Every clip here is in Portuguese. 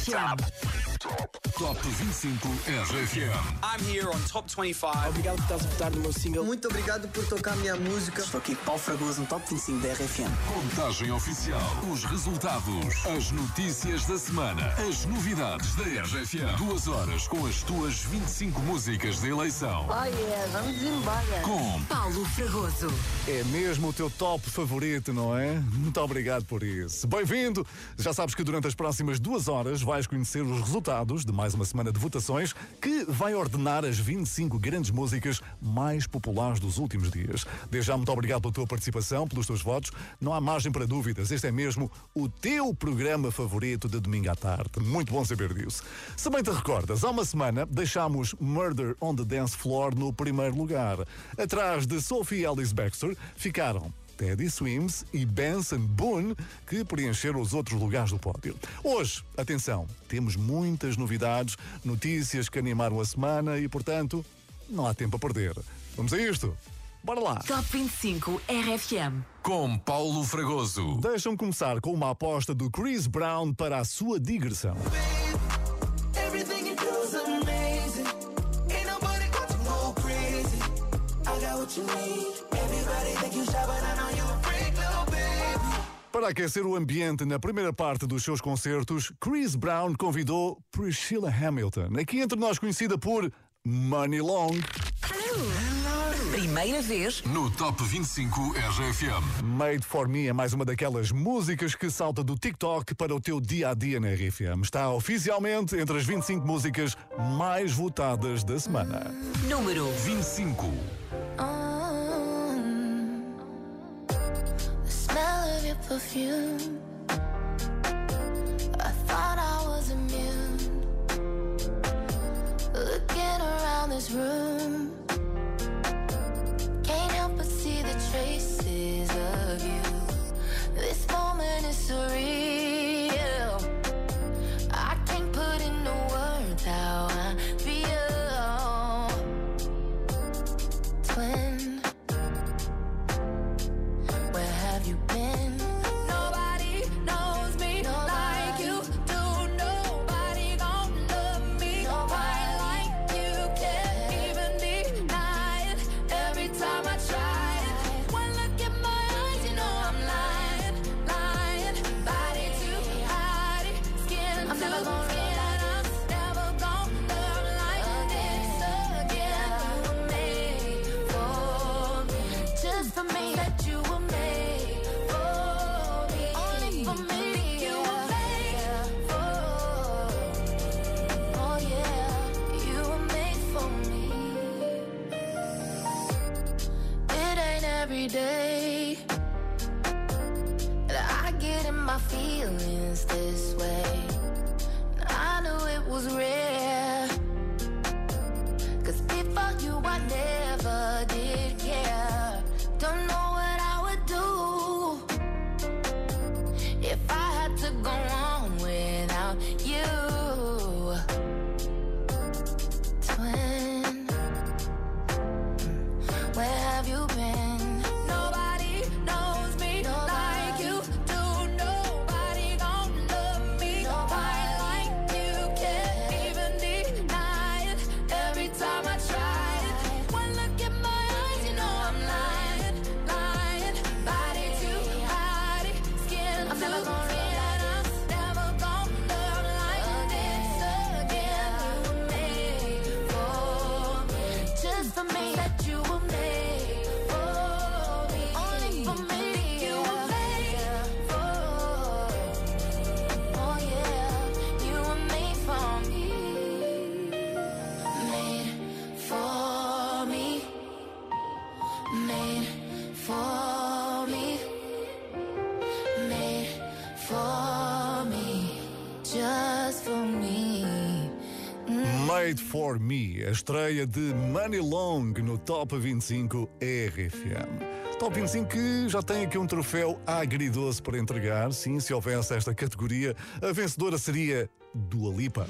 RFM. Top 25 RFM. I'm here on Top 25. Obrigado por estás a votar no meu single. Muito obrigado por tocar a minha música. Estou aqui com Paulo Fragoso no Top 25 da RFM. Contagem oficial. Os resultados. As notícias da semana. As novidades da RFM. 2 horas com as tuas 25 músicas de eleição. Oh yeah, vamos embora. Com Paulo Fragoso. É mesmo o teu top favorito, não é? Muito obrigado por isso. Bem-vindo! Já sabes que durante as próximas 2 horas vais conhecer os resultados de mais uma semana de votações que vai ordenar as 25 grandes músicas mais populares dos últimos dias. Desde já, muito obrigado pela tua participação, pelos teus votos. Não há margem para dúvidas. Este é mesmo o teu programa favorito de domingo à tarde. Muito bom saber disso. Se bem te recordas, há uma semana deixámos Murder on the Dance Floor no primeiro lugar. Atrás de Sophie Ellis Bextor ficaram Teddy Swims e Benson Boone, que preencheram os outros lugares do pódio. Hoje, atenção, temos muitas novidades, notícias que animaram a semana e, portanto, não há tempo a perder. Vamos a isto? Bora lá! Top 25 RFM. Com Paulo Fragoso. Deixa-me começar com uma aposta do Chris Brown para a sua digressão. Para aquecer o ambiente na primeira parte dos seus concertos, Chris Brown convidou Priscilla Hamilton, aqui entre nós conhecida por Money Long. Hello. Primeira vez No Top 25 RFM. Made for Me é mais uma daquelas músicas que salta do TikTok para o teu dia-a-dia na RFM. Está oficialmente entre as 25 músicas mais votadas da semana. número 25. Your perfume, I thought I was immune. Looking around this room, can't help but see the traces of you. This moment is surreal. I can't put into words how I feel. Twin, where have you been? Every day that I get in my feelings this way, I knew it was rare, 'cause before you I never did care. Don't know what I would do if I had to go on without you. Twin, where have you been? Made for Me, a estreia de Money Long no Top 25 RFM. Top 25 que já tem aqui um troféu agridoce para entregar. Sim, se houvesse esta categoria, a vencedora seria Dua Lipa.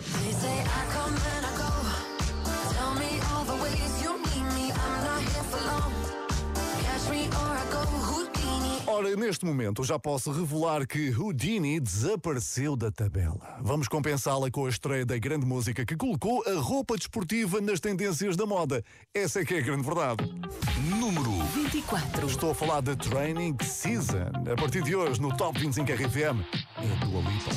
Ora, neste momento já posso revelar que Houdini desapareceu da tabela. Vamos compensá-la com a estreia da grande música que colocou a roupa desportiva nas tendências da moda. Essa é que é a grande verdade. Número 24. Estou a falar de Training Season. A partir de hoje, no Top 25 RFM, é Dua Lipa.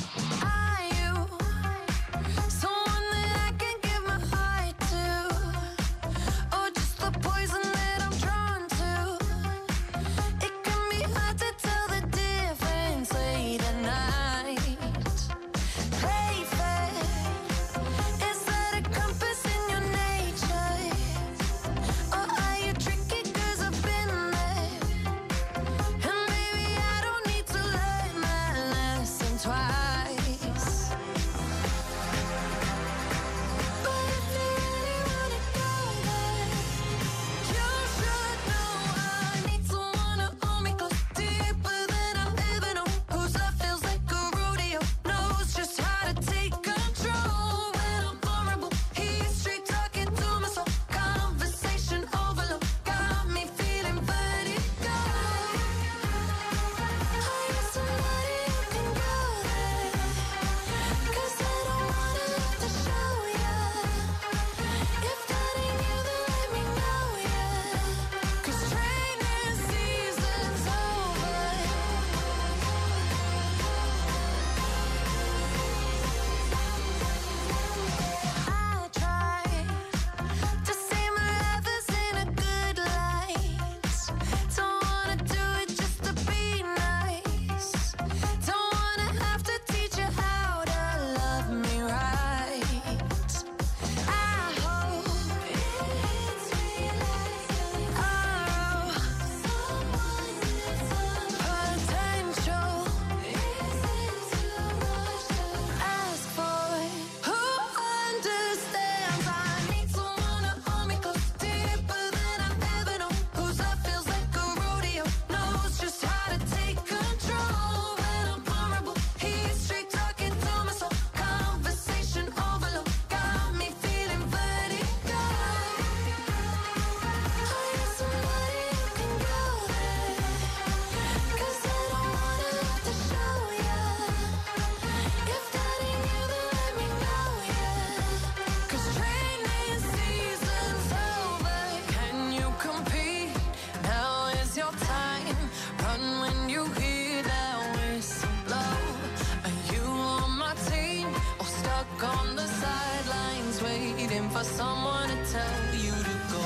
For someone to tell you to go.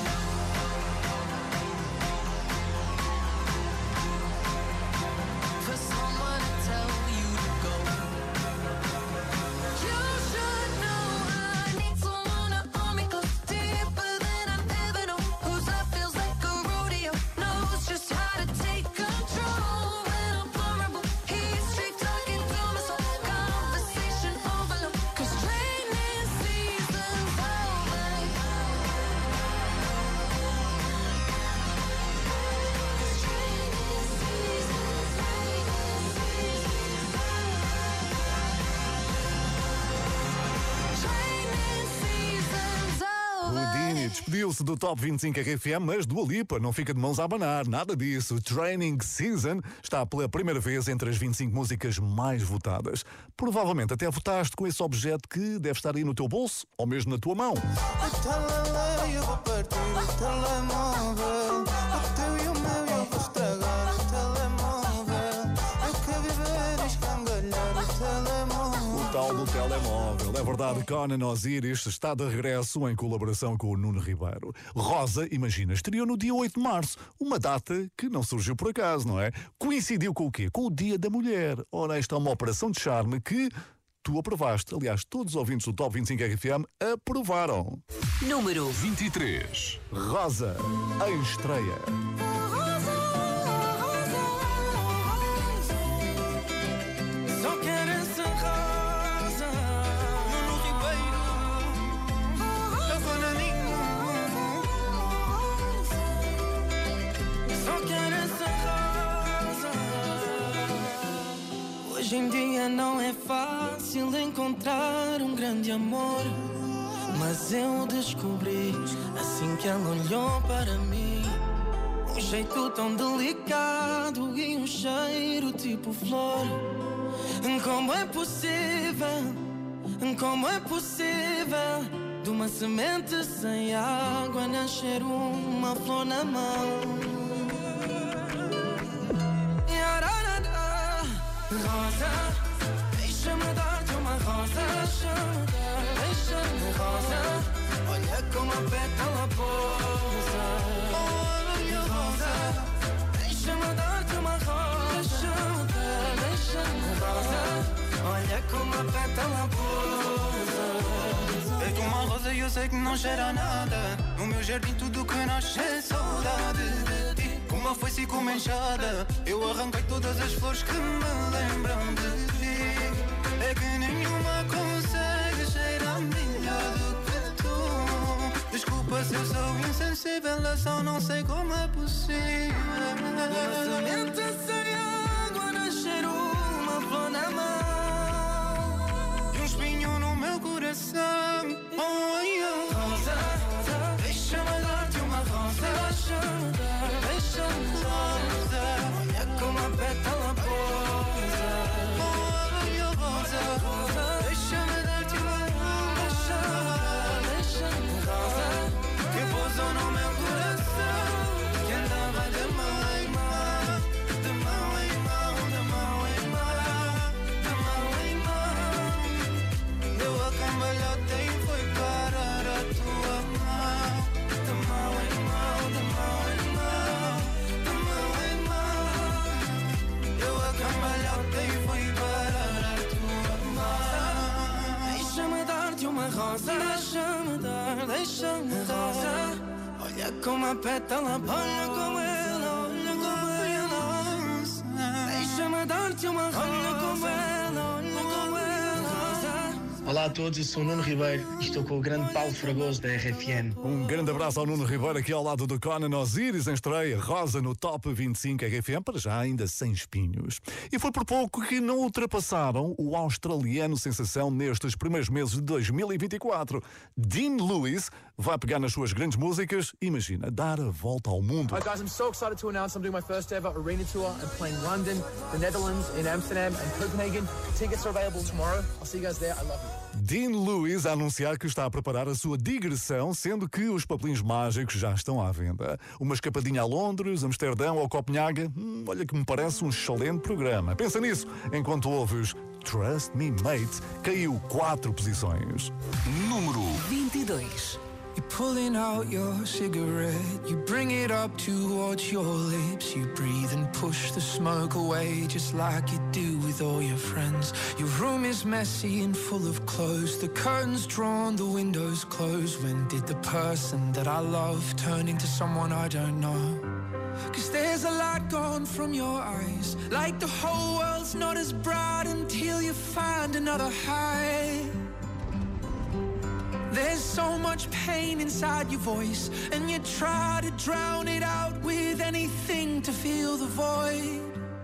For someone to tell you to go. You should know I need someone to hold me close, deeper than I've ever known. Whose love feels like a rodeo, knows just how to take control. When I'm vulnerable, he's straight talking to my soul. Conversation overload, 'cause training season's over. Houdini despediu-se do Top 25 RFM, mas Dua Lipa não fica de mãos a abanar, nada disso. Training Season está pela primeira vez entre as 25 músicas mais votadas. Provavelmente até votaste com esse objeto que deve estar aí no teu bolso ou mesmo na tua mão. Eu vou partir o telemóvel. O teu e o meu eu vou estragar o telemóvel. Eu quero viver e escangalhar o telemóvel. O tal do telemóvel. É verdade, Conan Osiris está de regresso em colaboração com o Nuno Ribeiro. Rosa, imagina, estreou no dia 8 de março. Uma data que não surgiu por acaso, não é? Coincidiu com o quê? Com o Dia da Mulher. Ora, esta é uma operação de charme que tu aprovaste. Aliás, todos os ouvintes do Top 25 RFM aprovaram. Número 23. Rosa, em estreia. Só quero essa rosa, Nuno Ribeiro, Cavaninho. Só quero essa rosa. Hoje em dia não é fácil encontrar um grande amor, mas eu descobri assim que ela olhou para mim. Um jeito tão delicado e um cheiro tipo flor. Como é possível? Como é possível de uma semente sem água nascer uma flor na mão? Rosa, deixa-me dar-te uma rosa. Deixa-me rosa, olha como a pétala pousa. Rosa, deixa-me dar-te uma rosa. Deixa-me rosa, olha como a pétala pousa. É que uma rosa e eu sei que não cheira a nada. No meu jardim tudo que nasce é saudade de ti. Como a foice e como a enxada, eu arranquei todas as flores que me lembram de ti. É que nenhuma consegue cheirar melhor do que tu. Desculpa se eu sou insensível, eu só não sei como é possível. Uma semente sem água nascer uma flor na mão e um espinho no meu coração. Oh, yeah. Rosa, deixa-me dar-te uma rosa. Deixa-me rosa, olha como a pétala pousa. Oh, rosa, deixa-me dar-te uma rosa. Deixa-me rosa, que pousou no meu coração, que andava de mão em mão, de mão em mão, de mão em mão, de mão em mão. Deu a cambalhota e foi parar a tua mão, de mão em mão, de mão em mão, de mão em mão. Deu a cambalhota e foi parar a tua mão. Deixa-me dar-te uma rosa. Deixa-me dar, deixa-me rosa. Olha como a pétala, olha como ela, olha como ela. Deixa-me dar-te uma rosa. Olha como ela, olha como ela. Olá a todos, eu sou o Nuno Ribeiro e estou com o grande Paulo Fragoso da RFM. Um grande abraço ao Nuno Ribeiro aqui ao lado do Conan Osiris em estreia, Rosa no Top 25 RFM, para já ainda sem espinhos. E foi por pouco que não ultrapassaram o australiano sensação nestes primeiros meses de 2024. Dean Lewis vai pegar nas suas grandes músicas, imagina, dar a volta ao mundo. Hi guys, I'm so excited to announce I'm doing my first ever arena tour and playing London, the Netherlands, in Amsterdam and Copenhagen. Tickets are available tomorrow. I'll see you guys there. I love you. Dean Lewis a anunciar que está a preparar a sua digressão, sendo que os papelinhos mágicos já estão à venda. Uma escapadinha a Londres, Amsterdão ou Copenhaga, olha que me parece um excelente programa. Pensa nisso, enquanto ouves Trust Me Mate, caiu 4 posições. Número 22. You're pulling out your cigarette, you bring it up towards your lips, you breathe and push the smoke away just like you do with all your friends. Your room is messy and full of clothes, the curtains drawn, the windows closed. When did the person that I love turn into someone I don't know? 'Cause there's a light gone from your eyes, like the whole world's not as bright until you find another high. There's so much pain inside your voice, and you try to drown it out with anything to fill the void.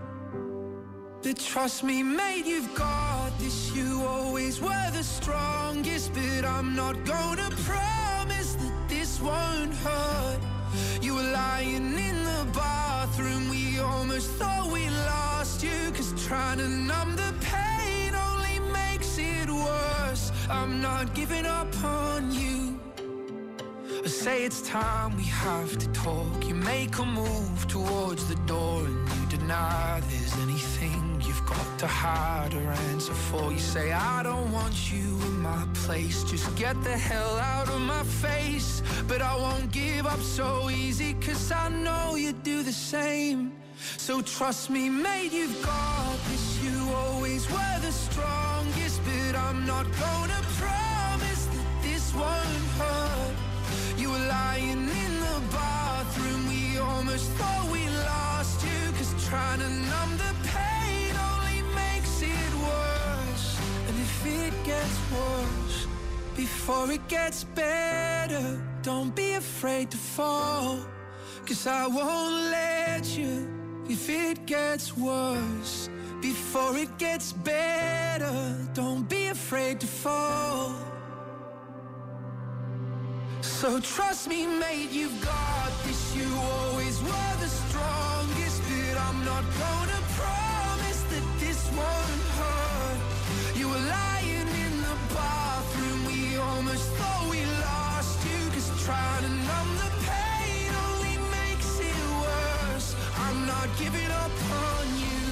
But trust me, mate, you've got this. You always were the strongest, but I'm not gonna promise that this won't hurt. You were lying in the bathroom, we almost thought we lost you, 'cause trying to numb the pain only makes it worse. I'm not giving up on you. I say it's time we have to talk. You make a move towards the door and you deny there's anything you've got to hide or answer for. You say I don't want you in my place, just get the hell out of my face. But I won't give up so easy, 'cause I know you do the same. So trust me, mate, you've got this. You always were the strongest, but I'm not gonna promise that this won't hurt. You were lying in the bathroom, we almost thought we lost you, 'cause trying to numb the pain only makes it worse. And if it gets worse before it gets better, don't be afraid to fall, 'cause I won't let you. If it gets worse before it gets better, don't be afraid to fall. So trust me, mate, you've got this. You always were the strongest, but I'm not gonna promise that this won't hurt. You were lying in the bathroom, we almost thought we lost you, 'cause trying to numb the pain only makes it worse. I'm not giving up on you.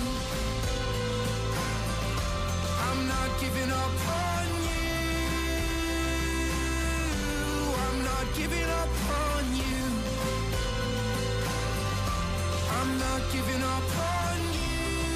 I'm not giving up on you. I'm not giving up on you. I'm not giving up on you.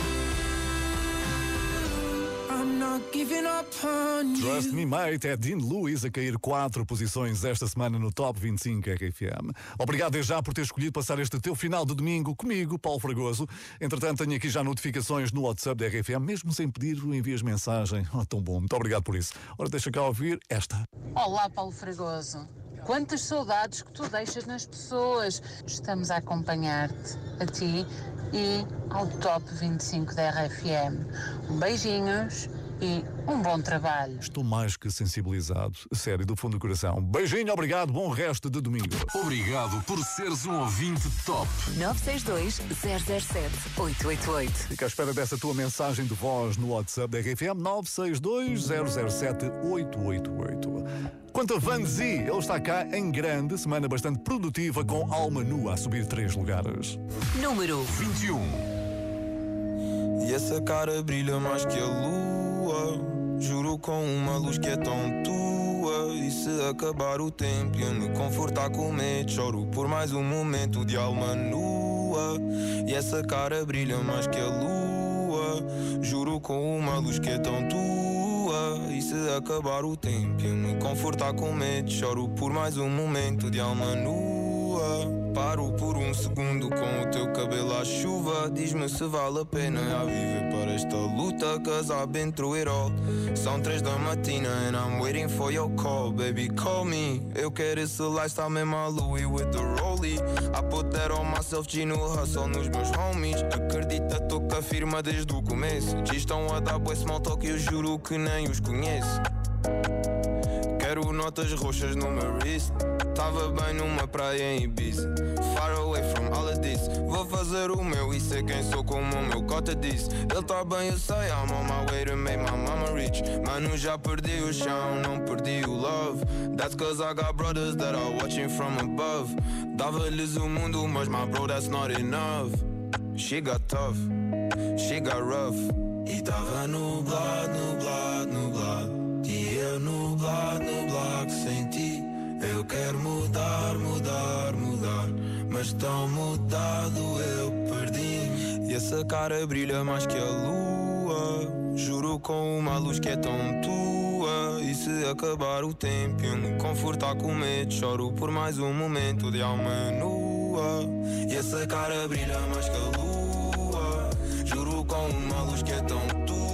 I'm not giving up on you. Trust Me Mate é Dean Lewis a cair 4 posições esta semana no Top 25 RFM. Obrigado desde já por ter escolhido passar este teu final de domingo comigo, Paulo Fragoso. Entretanto, tenho aqui já notificações no WhatsApp da RFM, mesmo sem pedir, envias mensagem. Oh, tão bom, muito obrigado por isso. Ora, deixa cá ouvir esta. Olá, Paulo Fragoso. Quantas saudades que tu deixas nas pessoas. Estamos a acompanhar-te, a ti e ao Top 25 da RFM. Beijinhos e um bom trabalho. Estou mais que sensibilizado, sério, do fundo do coração. Beijinho, obrigado, bom resto de domingo. Obrigado por seres um ouvinte top. 962-007-888. Fica à espera dessa tua mensagem de voz no WhatsApp da RFM 962-007-888. Quanto a Vanzi, ele está cá em grande, semana bastante produtiva com Alma Nua a subir 3 lugares. Número 21. E essa cara brilha mais que a lua, juro com uma luz que é tão tua. E se acabar o tempo e eu me confortar com medo, choro por mais um momento de alma nua. E essa cara brilha mais que a lua, juro com uma luz que é tão tua. E se acabar o tempo e eu me confortar com medo, choro por mais um momento de alma nua. Paro por um segundo com o teu cabelo à chuva. Diz-me se vale a pena a viver para esta luta, 'cause I've been through it all. São 3 da matina and I'm waiting for your call. Baby, call me. Eu quero esse lifestyle mesmo a Louis with the rollie. I put that on myself, G no hustle nos meus homies. Acredita, tô com a firma desde o começo. G estão a dar bué small talk e eu juro que nem os conheço. Quero notas roxas no meu wrist. Tava bem numa praia em Ibiza, far away from all of this. Vou fazer o meu e sei quem sou como o meu cota disse. Ele tá bem, eu sei, I'm on my way to make my mama rich. Mano, já perdi o chão, não perdi o love. That's 'cause I got brothers that are watching from above. Dava-lhes o mundo, mas my bro, that's not enough. She got tough, she got rough. E tava nublado, nublado, nublado. E eu nublado, nublado sem ti. Eu quero mudar, mudar, mudar, mas tão mudado eu perdi. E essa cara brilha mais que a lua, juro com uma luz que é tão tua. E se acabar o tempo e eu me confortar com medo, choro por mais um momento de alma nua. E essa cara brilha mais que a lua, juro com uma luz que é tão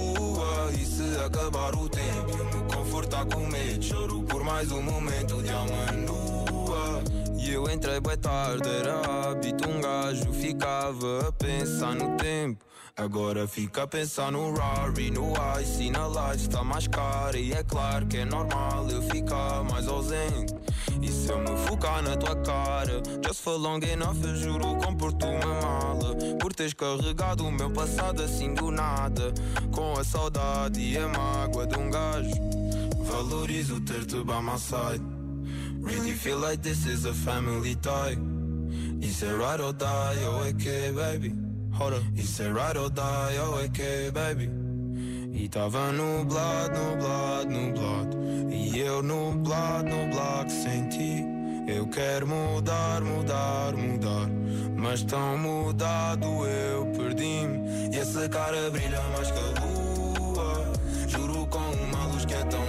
tua. E se acabar o tempo e eu me confortar com medo, choro por mais um momento de alma nua. E eu entrei bué tarde, era hábito, um gajo ficava a pensar no tempo. Agora fica a pensar no Rari, no Ice e na Light. Está mais cara e é claro que é normal eu ficar mais ausente. E se eu me focar na tua cara, just for long enough, eu juro compro-te uma mala. Por teres carregado o meu passado assim do nada, com a saudade e a mágoa de um gajo. Valorizo ter-te by my side. Really feel like this is a family tie. Is it right or die, oh okay baby. Hold up. Is it right or die, oh okay baby. E tava nublado, nublado, nublado. E eu nublado, nublado sem ti. Eu quero mudar, mudar, mudar, mas tão mudado eu perdi-me. E essa cara brilha mais que a lua, juro com uma luz que é tão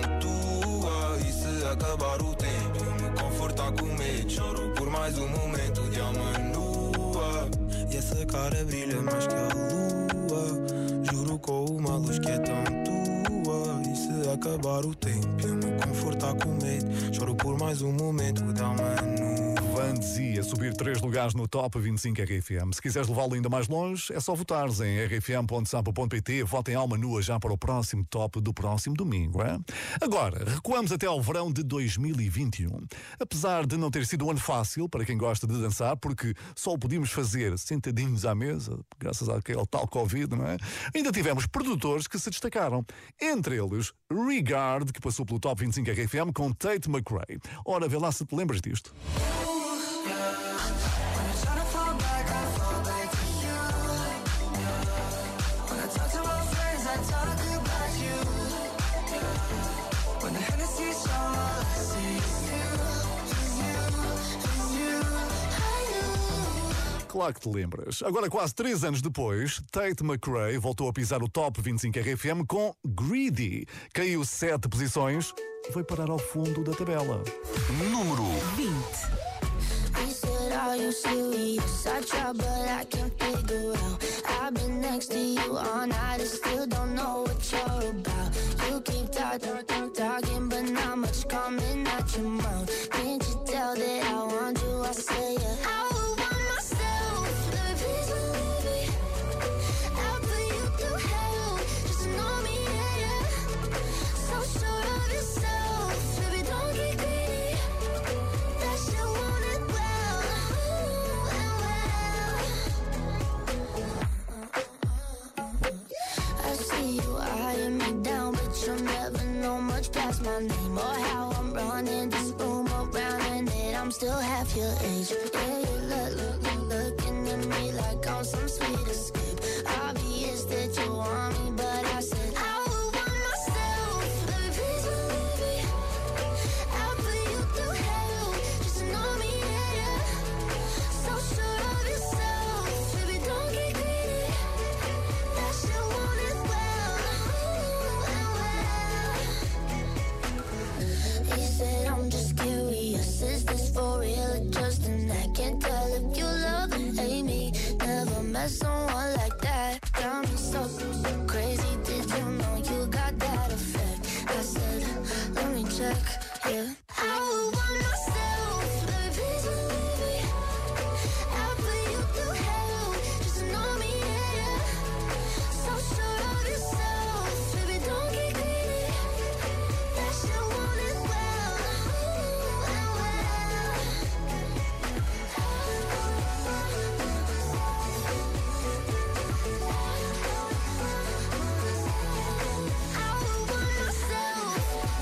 tua. E se acabar o tempo eu me confortar com medo, choro por mais um momento de alma nua. E essa cara brilha mais que a lua, juro com uma luz que é tão tua. E se acabar o tempo. Eu me confortar com medo. Choro por mais um momento, dá-me a nuvem. Vanzi a subir 3 lugares no Top 25 RFM. Se quiseres levá-lo ainda mais longe, é só votares em rfm.sampa.pt. Votem alma nua já para o próximo Top do próximo domingo. Hein? Agora, recuamos até ao verão de 2021. Apesar de não ter sido um ano fácil para quem gosta de dançar, porque só o podíamos fazer sentadinhos à mesa, graças àquele tal Covid, não é? Ainda tivemos produtores que se destacaram. Entre eles, Regard, que passou pelo Top 25 RFM com Tate McRae. Ora, vê lá se te lembras disto. Claro que te lembras. Agora, quase 3 anos depois, Tate McRae voltou a pisar o Top 25 RFM com Greedy. Caiu 7 posições e foi parar ao fundo da tabela. Número 20. He said, are you serious? I try, but I can't figure out. I've been next to you all night and still don't know what you're about. You keep talking, but not much coming out your mouth. Can't you tell that I want you? I say yeah. I would want myself. Let me please believe me. I'll put you through hell. Just know me, yeah, yeah. So sure of yourself. Baby, don't get greedy. That shit want it well. I see you eyeing me down, but you'll never know much past my name or how I'm running this room around, and that I'm still half your age. Yeah, you looking at me like I'm some sweet escape. Obvious that you want me, but I said I would want myself. Let me please believe me. I'll put you through hell. Just know me, yeah, yeah. So sure of yourself. Baby, don't get greedy. That shit want it well. He said, I'm just curious. Is this for real or just an act? Can't tell if you love or hate me. Never met someone like that. Got me so crazy. Did you know you got that effect? I said, let me check. Yeah. I would want myself. Let me please believe me. I'll put you through hell. Just know me, yeah, yeah. So sure of yourself. Baby, don't get greedy. That shit want it well. I would want myself.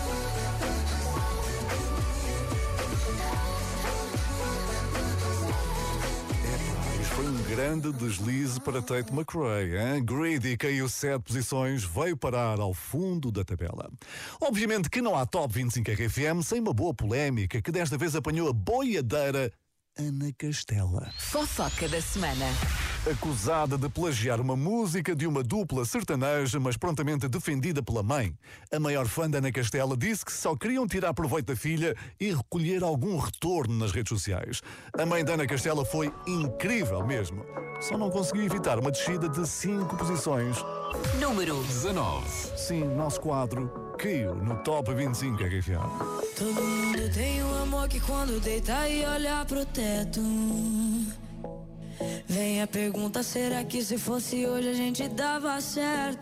Isto foi um grande deslize para Tate McRae. Hein? Greedy caiu 7 posições, veio parar ao fundo da tabela. Obviamente que não há Top 25 RFM sem uma boa polémica que desta vez apanhou a boiadeira Ana Castela. Fofoca da semana. Acusada de plagiar uma música de uma dupla sertaneja, mas prontamente defendida pela mãe. A maior fã da Ana Castela disse que só queriam tirar proveito da filha e recolher algum retorno nas redes sociais. A mãe da Ana Castela foi incrível mesmo. Só não conseguiu evitar uma descida de 5 posições. Número 19. Sim, nosso quadro caiu no Top 25 RFM. Todo mundo tem um amor que quando deita e olha pro teto. Vem a pergunta, será que se fosse hoje a gente dava certo?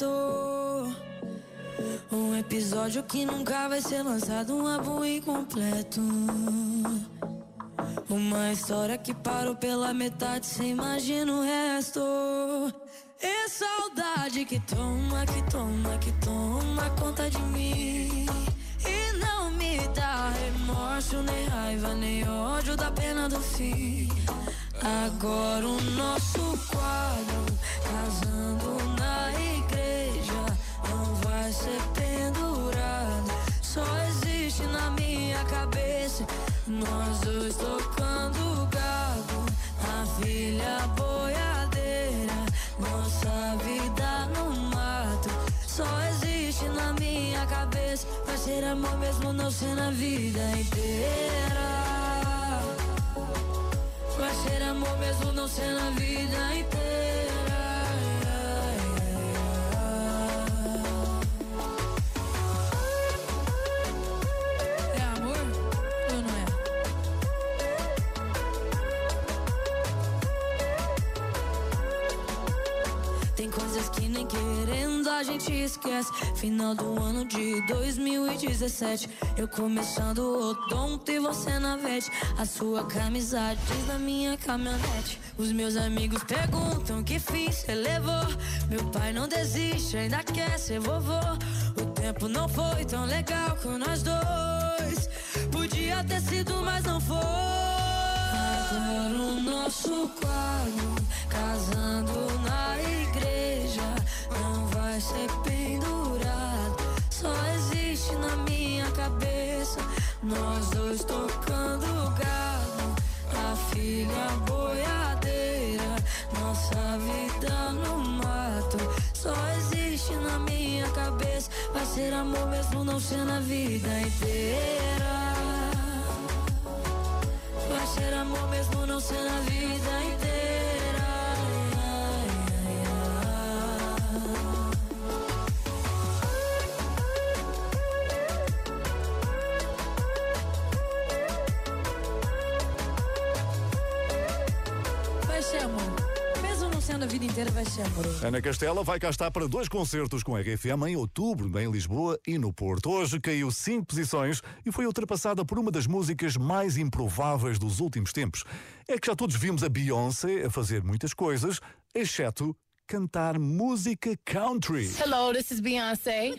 Um episódio que nunca vai ser lançado, um álbum incompleto. Uma história que parou pela metade, cê imagina o resto. É saudade que toma conta de mim. E não me dá remorso, nem raiva, nem ódio da pena do fim. Agora o nosso quadro, casando na igreja, não vai ser pendurado. Só existe na minha cabeça, nós dois tocando gado. A filha boiadeira, nossa vida no mato. Só existe na minha cabeça, vai ser amor mesmo não sendo a vida inteira. Vai ser amor mesmo não sendo a vida inteira. coisas que nem querendo a gente esquece. Final do ano de 2017, eu começando o odonto e você na vete. A sua camisa diz na minha caminhonete. Os meus amigos perguntam que fim cê levou. Meu pai não desiste, ainda quer ser vovô. O tempo não foi tão legal com nós dois. Podia ter sido, mas não foi. Agora o nosso quadro, casando na igreja, não vai ser pendurado, só existe na minha cabeça. Nós dois tocando gado, a filha boiadeira, nossa vida no mato, só existe na minha cabeça. Vai ser amor mesmo não ser na vida inteira. Vai ser amor mesmo não ser na vida inteira. Vai ser amor. Mesmo não sendo a vida inteira, vai ser amor. Ana Castela vai cá estar para 2 concertos com a RFM em outubro, em Lisboa e no Porto. Hoje caiu 5 posições e foi ultrapassada por uma das músicas mais improváveis dos últimos tempos. É que já todos vimos a Beyoncé a fazer muitas coisas, exceto cantar música country. Hello, this is Beyoncé.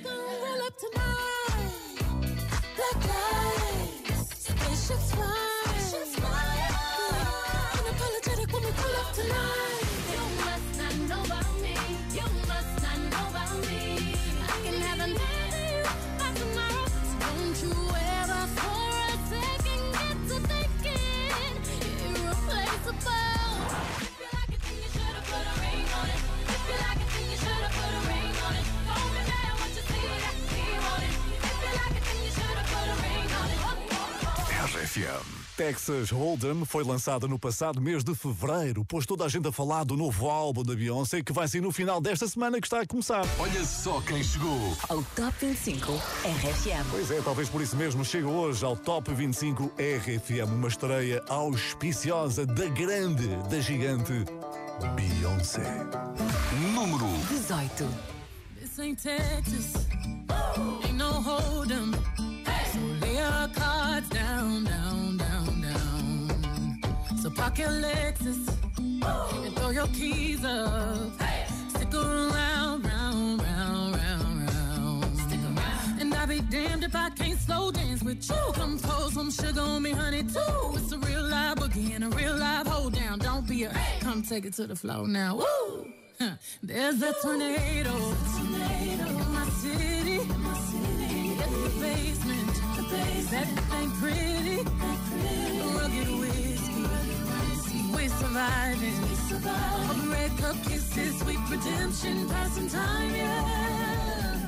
Texas Hold'em foi lançada no passado mês de fevereiro, pois toda a gente a falar do novo álbum da Beyoncé que vai sair no final desta semana que está a começar. Olha só quem chegou ao Top 25 RFM. Pois é, talvez por isso mesmo chega hoje ao Top 25 RFM, uma estreia auspiciosa da grande, da gigante Beyoncé. Número 18. This ain't Texas, ain't no Hold'em. So lay your cards down, down, down, down. So park your Lexus and throw your keys up. Stick around, round, round, round, round. Stick around. And I'll be damned if I can't slow dance with you. Come pour some sugar on me, honey, too. It's a real live boogie and a real live hold down. Don't be a come take it to the floor now. Woo! Huh. There's a tornado in my city. It's the basement. That ain't pretty. Rugged whiskey. We're surviving. A red cup kisses, sweet redemption, passing time, yeah.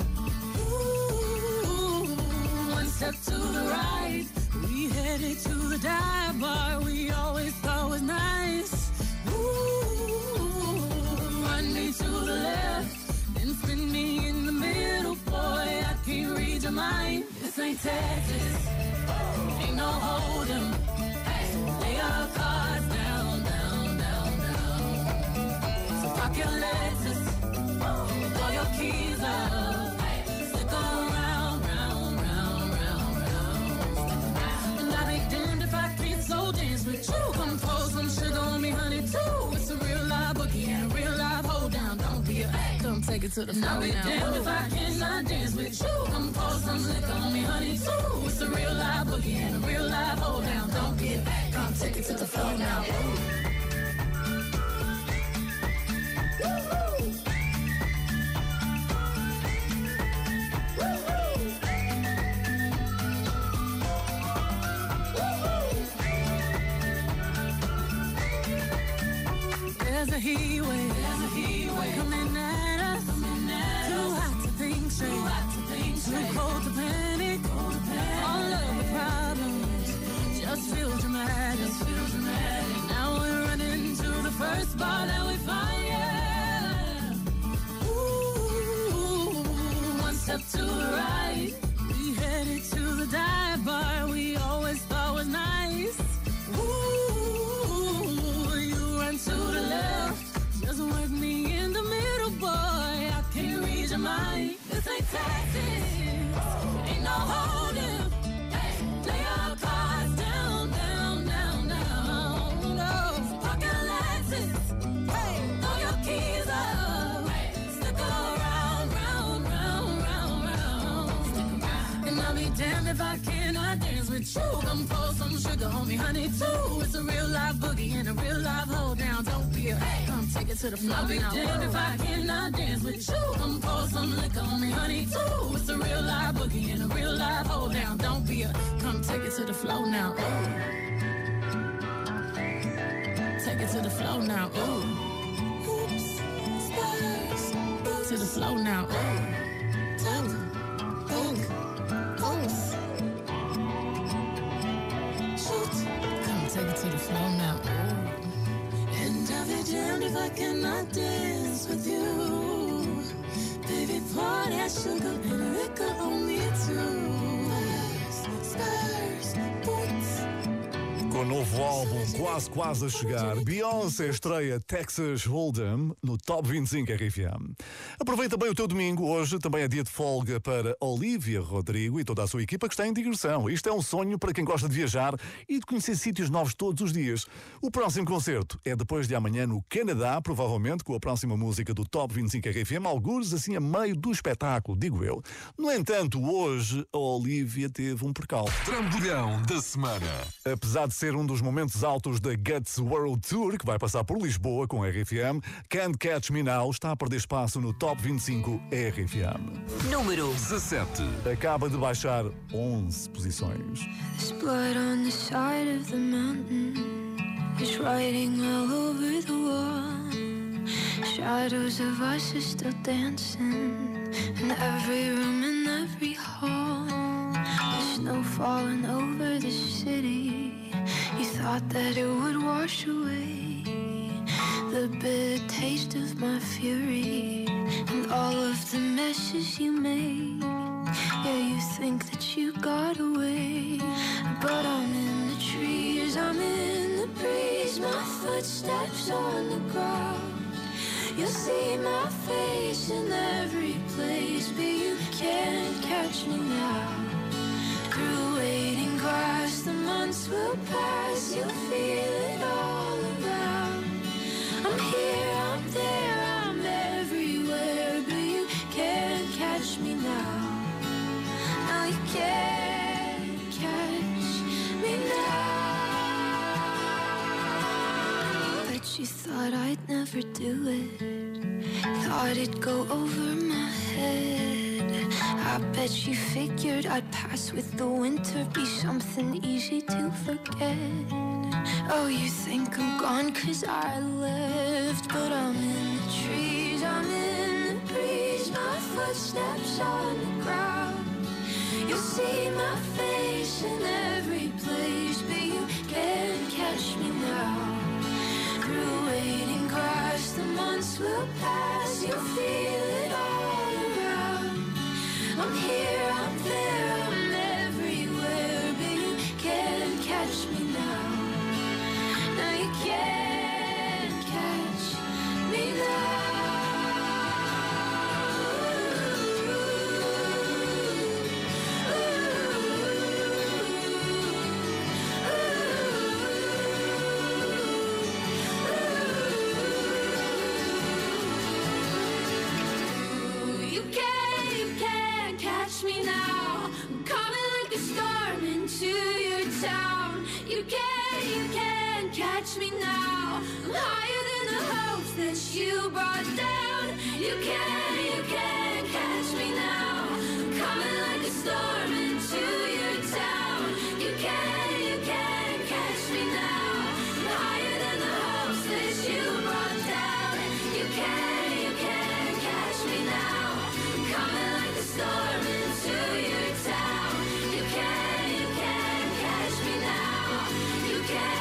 Ooh, one step to the right, we headed to the dive bar we always thought was nice. Ooh, run me to the left, then spin me in the middle, boy, I can't read your mind. This ain't Texas, ain't no Hold'em. So lay your cards down, down, down, down. So park your Lexus, throw your keys up, stick around, round, round, round, round. And I'll be damned if I can't slow dance with you. Come pour some sugar on me, honey, too. It's a real live boogie and a real live hold down. Don't be a come take it to the floor now. I'll be damned if I cannot dance with you. Come pour some liquor on me, honey, too. It's a real live boogie and a real live hold down. Don't be a come take it to the floor now. There's a heat wave coming at us. Too hot to think straight, too cold to panic. All of the problems just feel dramatic. Now we're running to the first bar that we find, yeah. Ooh, one step to the right, we headed to the dive bar we always thought was nice. Ooh, you run to the left, just when can I dance with you? Come pour some sugar on me, honey, too. It's a real live boogie and a real live hold down. Don't be a come take it to the floor. I'll be damned if I cannot dance with you. Come pour some liquor on me, honey, too. It's a real live boogie and a real live hold down. Don't be a come take it to the floor now. Ooh. Take it to the floor now. Ooh. Oops, stars. To the floor now. Ooh. Come take it to the floor now. And I'll be damned if I cannot dance with you. Baby, pour that sugar and liquor on me too. Stars, boots. Com o novo álbum quase a chegar, Beyoncé estreia Texas Hold'em no Top 25 RFM. Aproveita bem o teu domingo, hoje também é dia de folga para Olivia Rodrigo e toda a sua equipa que está em digressão. Isto é um sonho para quem gosta de viajar e de conhecer sítios novos todos os dias. O próximo concerto é depois de amanhã no Canadá, provavelmente com a próxima música do Top 25 RFM, algures assim a meio do espetáculo, digo eu. No entanto, hoje a Olivia teve um percalço. Trambolhão da semana. Apesar de ser um dos momentos altos da Guts World Tour, que vai passar por Lisboa com a RFM, Can't Catch Me Now está a perder espaço no Top 25 RFM. Número 17. Acaba de baixar 11 posições. There's blood on the side of the mountain. It's writing all over the wall. Shadows of us are still dancing in every room and every hall. The snow falling over the city. You thought that it would wash away the bitter taste of my fury and all of the messes you made. Yeah, you think that you got away, but I'm in the trees, I'm in the breeze, my footsteps on the ground. You'll see my face in every place, but you can't catch me now. Through waiting grass, the months will pass, you'll feel it all around. I'm here, I'm there, I'm everywhere, but you can't catch me now. No, you can't catch me now. Bet you thought I'd never do it, thought it'd go over my head. I bet you figured I'd pass with the winter, be something easy to forget. Oh, you think I'm gone 'cause I left, but I'm in the trees, I'm in the breeze, my footsteps on the ground. You'll see my face in every place, but you can't catch me now. Through waiting grass, the months will pass, you'll feel it all around. I'm here, I'm there, I'm everywhere, but you can't catch me now. No, you can't catch me now. You can't catch me now. I'm coming like a storm into your town. You can't catch me now. I'm higher than the hopes that you brought down. You can't catch me now. I'm coming like a storm into your town. You can't catch me now. I'm higher than the hopes that you brought down. You can't catch me now. I'm coming like a storm into your town. You can't catch me now. You can.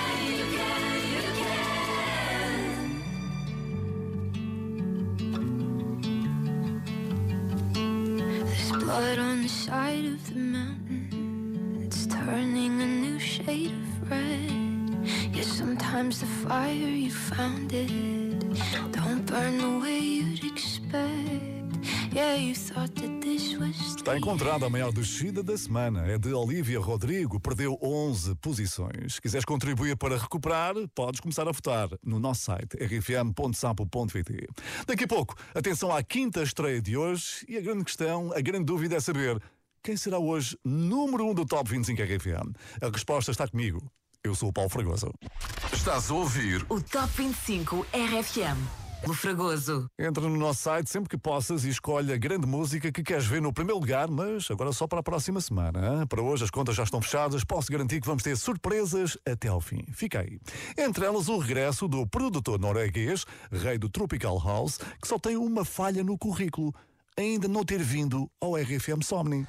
There's blood on the side of the mountain. It's turning a new shade of red. Yeah, sometimes the fire you found it don't burn the way you'd expect. Yeah, you thought that this was. Está encontrada a maior descida da semana. É de Olivia Rodrigo, perdeu 11 posições. Se quiseres contribuir para recuperar, podes começar a votar no nosso site rfm.sapo.pt. Daqui a pouco, atenção à quinta estreia de hoje e a grande questão, a grande dúvida é saber quem será hoje número 1 do Top 25 RFM? A resposta está comigo. Eu sou o Paulo Fragoso. Estás a ouvir O Top 25 RFM. O Fragoso. Entra no nosso site sempre que possas e escolhe a grande música que queres ver no primeiro lugar, mas agora só para a próxima semana. Hein? Para hoje as contas já estão fechadas, posso garantir que vamos ter surpresas até ao fim. Fica aí. Entre elas o regresso do produtor norueguês, rei do Tropical House, que só tem uma falha no currículo: ainda não ter vindo ao RFM Somni.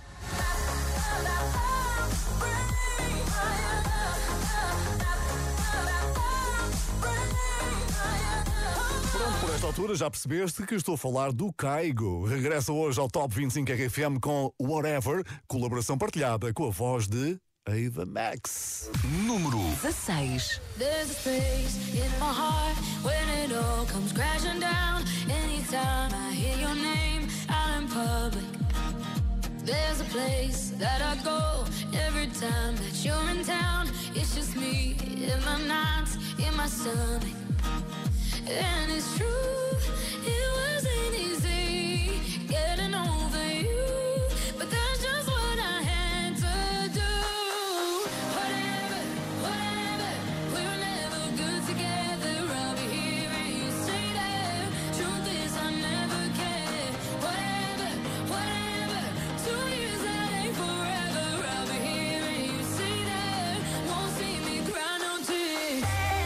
Por esta altura já percebeste que estou a falar do Kygo. Regressa hoje ao Top 25 RFM com Whatever, colaboração partilhada com a voz de Ava Max. Número 16. There's a space in my heart when it all comes crashing down. Anytime I hear your name out in public, there's a place that I go every time that you're in town. It's just me in my nights, in my stomach. And it's true, it wasn't easy getting over you, but that's just what I had to do. Whatever, whatever, we were never good together. I'll be hearing you say that. Truth is I never cared. Whatever, whatever, 2 years that ain't forever. I'll be hearing you say that. Won't see me cry no tears.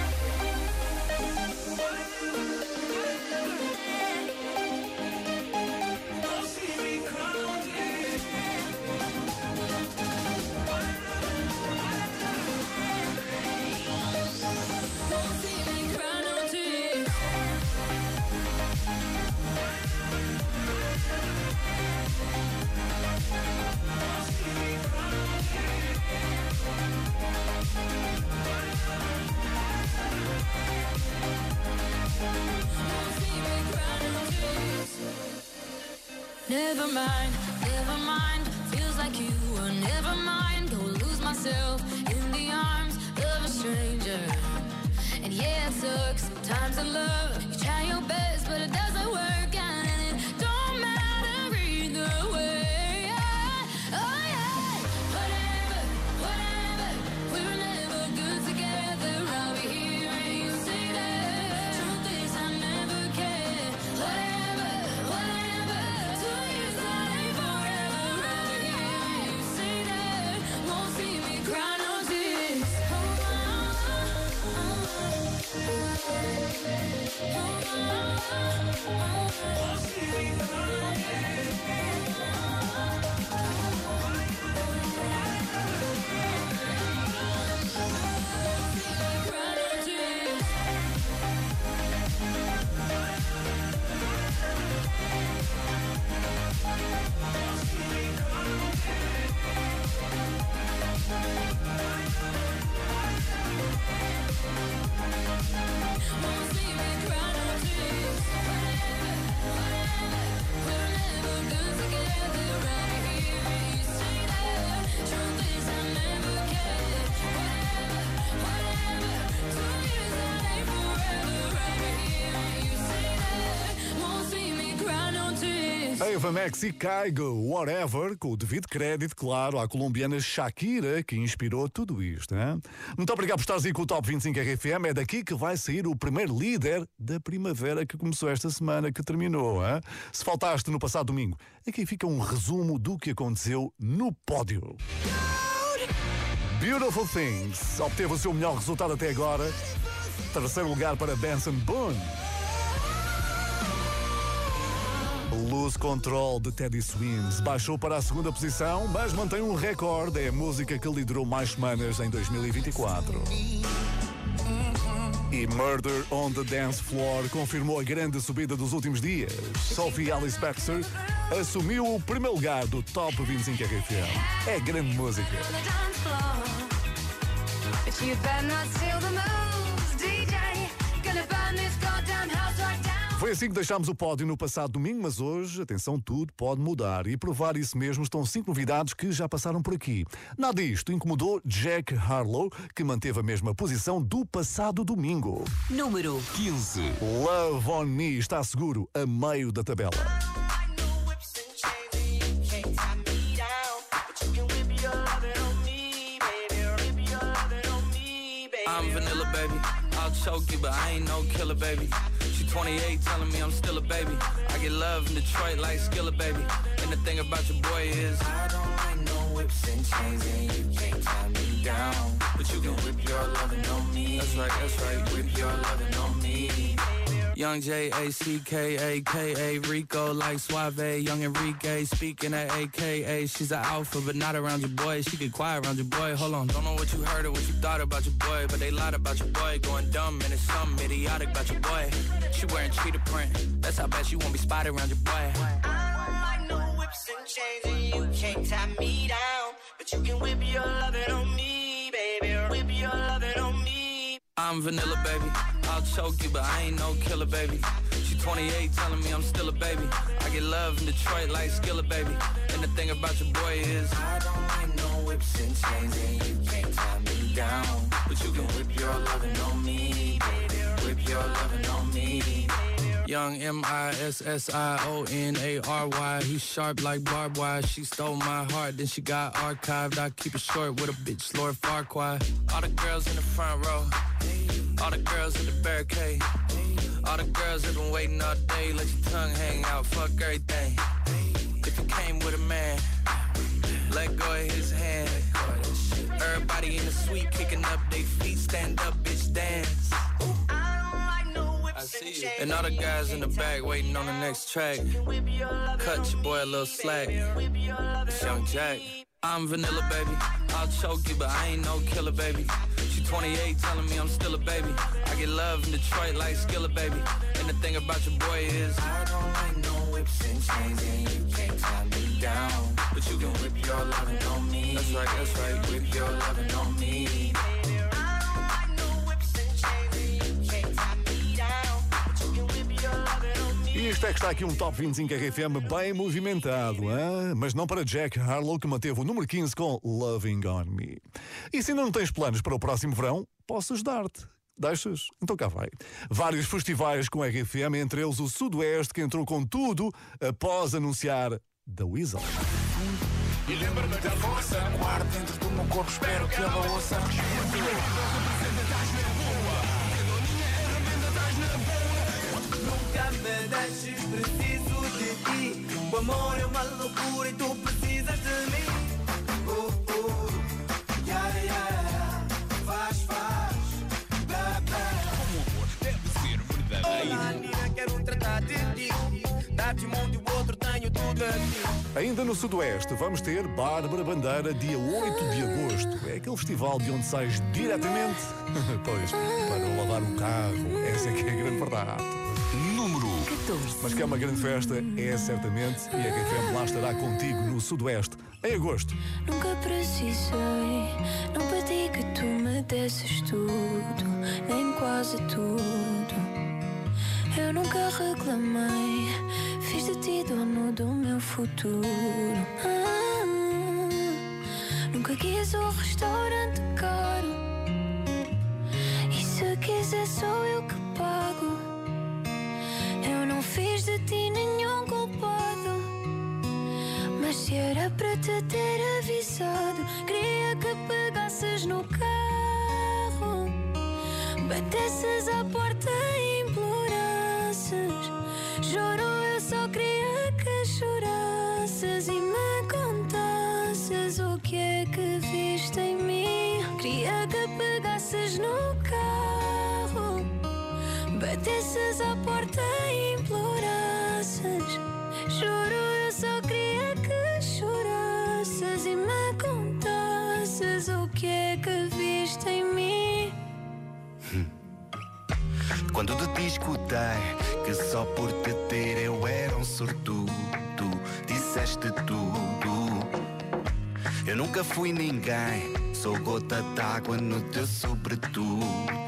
Never mind, feels like you were never mind. Go lose myself in the arms of a stranger. And yeah, it sucks sometimes in love. You try your best, but it doesn't work out, and it don't matter either way. Oh yeah, whatever, whatever, we were never good together. I'll be hearing you say that. Truth is I never cared. Whatever, whatever, 2 years that ain't forever. I'll be hearing you say that. Won't see me cry no tears. Ava Max e Kygo, Whatever, com o devido crédito, claro, à colombiana Shakira, que inspirou tudo isto. Hein? Muito obrigado por estares aí com o Top 25 RFM. É daqui que vai sair o primeiro líder da primavera que começou esta semana, que terminou. Hein? Se faltaste no passado domingo, aqui fica um resumo do que aconteceu no pódio. Beautiful Things obteve o seu melhor resultado até agora. Terceiro lugar para Benson Boone. Lose Control, de Teddy Swims, baixou para a segunda posição, mas mantém um recorde. É a música que liderou mais semanas em 2024. E Murder on the Dance Floor confirmou a grande subida dos últimos dias. Sophie Alice Baxter assumiu o primeiro lugar do Top 25 RFM. É grande música. Foi assim que deixámos o pódio no passado domingo, mas hoje, atenção, tudo pode mudar. E provar isso mesmo estão 5 novidades que já passaram por aqui. Nada disto incomodou Jack Harlow, que manteve a mesma posição do passado domingo. Número 15. Love on Me está seguro a meio da tabela. I'm vanilla, baby. I'll choke you, but I ain't no killer, baby. She 28, telling me I'm still a baby. I get love in Detroit like Skillet, baby. And the thing about your boy is I don't like no whips and chains, and you can't tie me down. But you can whip your lovin' on me. That's right, whip your lovin' on me. Young J-A-C-K-A-K-A, Rico like Suave, young Enrique, speaking at AKA. She's an alpha, but not around your boy. She get quiet around your boy. Hold on, don't know what you heard or what you thought about your boy, but they lied about your boy. Going dumb and it's something idiotic about your boy. She wearing cheetah print, that's how bad she won't be spotted around your boy. I don't like no whips and chains, and you can't tie me down. But you can whip your lovin' on me, baby. Whip your lovin' on me. I'm vanilla, baby. I'll choke you, but I ain't no killer, baby. She 28, telling me I'm still a baby. I get love in Detroit like Skillet, baby. And the thing about your boy is I don't like no whips and chains, and you can't tie me down. But you can whip your lovin' on me, baby. Whip your lovin' on me. Young M-I-S-S-I-O-N-A-R-Y. He's sharp like barbed wire. She stole my heart, then she got archived. I keep it short with a bitch, Lord Farquaad. All the girls in the front row, all the girls in the barricade, all the girls that been waiting all day. Let your tongue hang out, fuck everything. If you came with a man, let go of his hand. Everybody in the suite kicking up their feet. Stand up, bitch, dance. I see you. And all the guys in the back waiting on the next track. Cut your boy a little slack. It's Young Jack. I'm vanilla, baby. I'll choke you, but I ain't no killer, baby. She 28, telling me I'm still a baby. I get love in Detroit like Skillet, baby. And the thing about your boy is I don't like no whips and chains, and you can't tie me down. But you can whip your lovin' on me. That's right, whip your lovin' on me. E isto é que está aqui um Top 25 RFM bem movimentado, hein? Mas não para Jack Harlow, que manteve o número 15 com Loving On Me. E se ainda não tens planos para o próximo verão, posso ajudar-te. Deixas? Então cá vai. Vários festivais com RFM, entre eles o Sudoeste, que entrou com tudo após anunciar The Weasel. E lembra-me da força, guarda dentro do meu corpo, espero que ela ouça. Nunca me deixes, preciso de ti. O amor é uma loucura e tu precisas de mim. Yeah, yeah, faz, Como o amor deve ser verdadeiro. Olá, Nina, quero tratar de ti. Dar-te um monte e o outro tenho tudo aqui. Ainda no Sudoeste vamos ter Bárbara Bandeira, dia 8 de agosto. É aquele festival de onde sais diretamente, pois, para lavar o carro. Essa é que é a grande verdade. Número 14. Mas que é uma grande festa, é certamente, e a RFM lá estará contigo no Sudoeste, em agosto. Nunca precisei, não pedi que tu me desses tudo, nem quase tudo. Eu nunca reclamei, fiz de ti dono do meu futuro. Nunca quis um restaurante caro, e se quiser sou eu que pago. Eu não fiz de ti nenhum culpado, mas se era para te ter avisado, queria que pegasses no carro, batesses à porta e implorasses. Juro, eu só queria que chorasses e me contasses o que é que viste em mim. Queria que pegasses no carro, batesses à porta e implorasses. Juro, eu só queria que chorasses e me contasses o que é que viste em mim. Quando de ti escutei que só por te ter eu era um sortudo, disseste tudo. Eu nunca fui ninguém, sou gota d'água no teu sobretudo.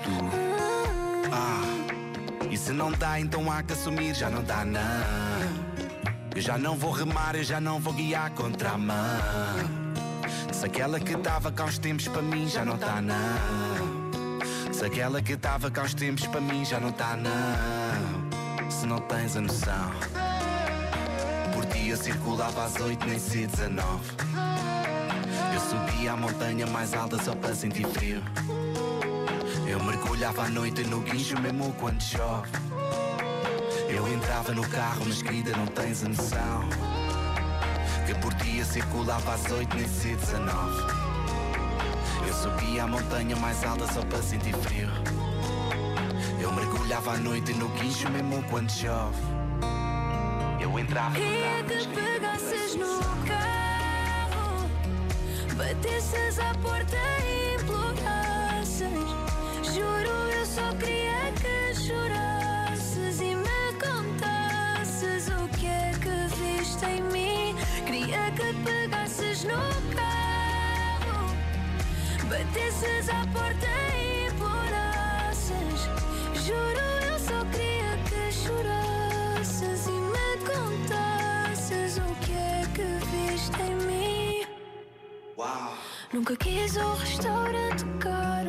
E se não dá, então há que assumir, já não dá não. Eu já não vou remar, eu já não vou guiar contra a mão. Se aquela que dava cá uns tempos para mim já não tá não. Se aquela que dava cá uns tempos para mim já não tá não. Se não tens a noção, por ti eu circulava às 8, nem se 19. Eu subia a montanha mais alta só para sentir frio. Eu mergulhava à noite no guincho mesmo quando chove. Eu entrava no carro, mas querida, não tens a noção que por dia circulava às 8, nem ser 19. Eu subia a montanha mais alta só para sentir frio. Eu mergulhava à noite no guincho mesmo quando chove. Eu entrava no Queria carro, que pegasses no carro, batesses à porta e implorasses. Juro, eu só queria que chorasses e me contasses o que é que viste em mim. Queria que pegasses no carro, batesses à porta e implorasses. Juro, eu só queria que chorasses e me contasses o que é que viste em mim. Uau. Nunca quis um restaurante caro,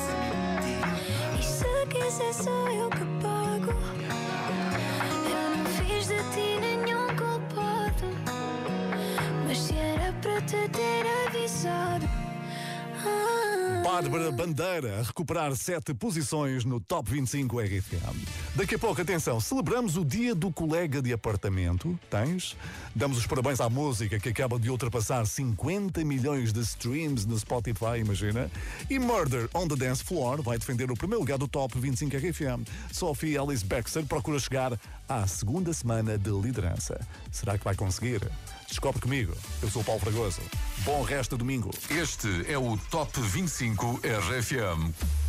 e se quiser sou eu que pago. Eu não fiz de ti nenhum culpado, mas se era para te ter avisado. Bárbara Bandeira a recuperar 7 posições no Top 25 RFM. Daqui a pouco, atenção, celebramos o dia do colega de apartamento. Tens? Damos os parabéns à música que acaba de ultrapassar 50 milhões de streams no Spotify, imagina. E Murder on the Dance Floor vai defender o primeiro lugar do Top 25 RFM. Sophie Ellis Bextor procura chegar à segunda semana de liderança. Será que vai conseguir? Descobre comigo. Eu sou o Paulo Fragoso. Bom resto de domingo. Este é o Top 25 RFM.